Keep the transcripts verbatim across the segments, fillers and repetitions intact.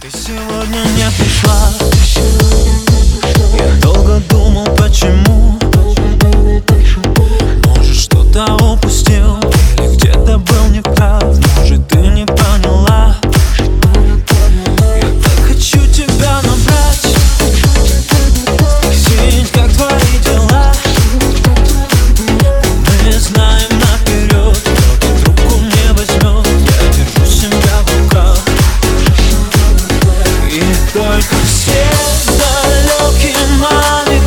Ты сегодня не пришла. Я долго думал, почему. Может, что-то упустил, или где-то был неправ. Может, ты не поняла. Я так хочу тебя набрать, спросить, как твои дела. Мы знаем наперед, кто трубку не возьмет. Я держу себя в руках, и только свет далекий манит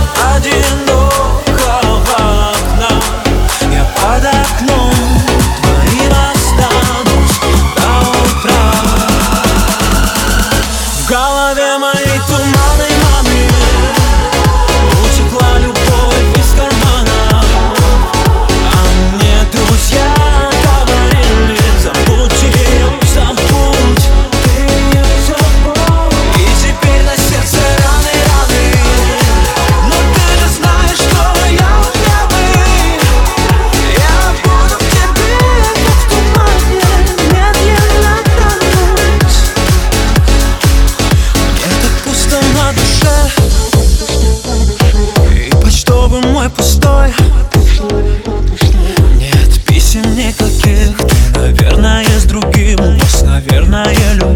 одинокого окна. Я под окном твоим останусь до утра. В голове моей туманы, маны, утекла любовь из кармана. А мне друзья говорили: забудь ее, забудь, ты ее забудь. И теперь на сердце раны, раны. Но ты же знаешь, что я правый. Я буду в тебе, как в тумане, медленно тонуть. Мне так пусто на душе, и почтовый мой пустой. Нет писем никаких, ты, наверное, с другим. У нас, наверное, любовь.